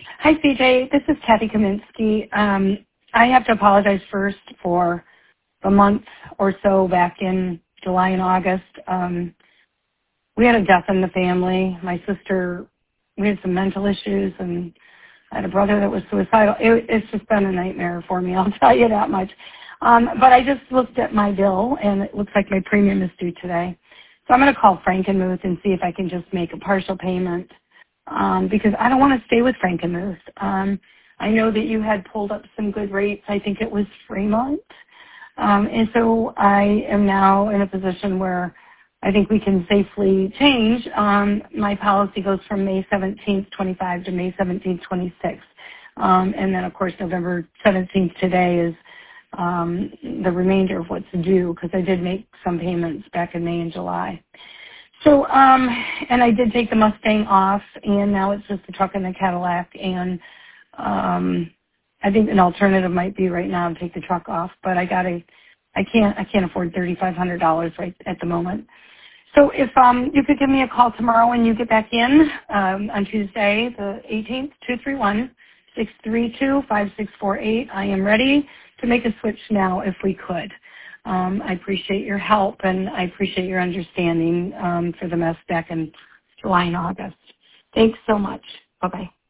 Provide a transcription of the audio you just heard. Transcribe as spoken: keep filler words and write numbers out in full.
Hi, C J. This is Kathy Kaminsky. Um, I have to apologize first for the month or so back in July and August. Um, we had a death in the family. My sister, we had some mental issues, and I had a brother that was suicidal. It, it's just been a nightmare for me, I'll tell you that much. Um, but I just looked at my bill, and it looks like my premium is due today. So I'm going to call Frankenmuth and see if I can just make a partial payment. Um, because I don't want to stay with Frankenmuth. Um, I know that you had pulled up some good rates. I think it was Fremont. Um, and so I am now in a position where I think we can safely change. Um, my policy goes from May seventeenth, twenty-five to May seventeenth, twenty-six. Um, and then, of course, November seventeenth today is um, the remainder of what's due because I did make some payments back in May and July. So, um, and I did take the Mustang off, and now it's just the truck and the Cadillac, and um, I think an alternative might be right now to take the truck off, but I gotta, I can't, I can't afford thirty-five hundred dollars right at the moment. So if um, you could give me a call tomorrow when you get back in um, on Tuesday, the eighteenth, two three one, six three two, five six four eight. I am ready to make a switch now if we could. Um, I appreciate your help, and I appreciate your understanding um, for the mess back in July and August. Thanks so much. Bye-bye.